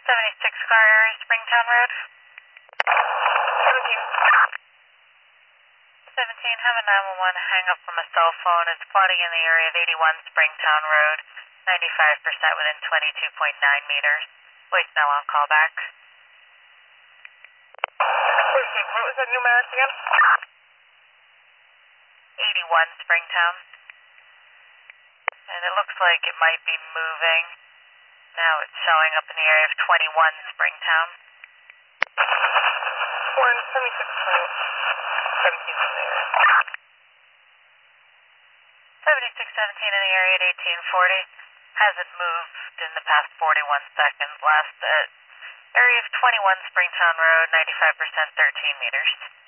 76 car area, Springtown Road. 17, have a 911 hang up from a cell phone. It's plotting in the area of 81 Springtown Road, 95% within 22.9 meters. Wait now on callback. Wait, what was that numeric again? 81 Springtown. And it looks like it might be moving. Now it's showing up in the area of 21 Springtown. We're in 76 Road. 17 in the area. 7617 in the area at 1840. Hasn't moved in the past 41 seconds. Last at area of 21 Springtown Road, 95% 13 meters.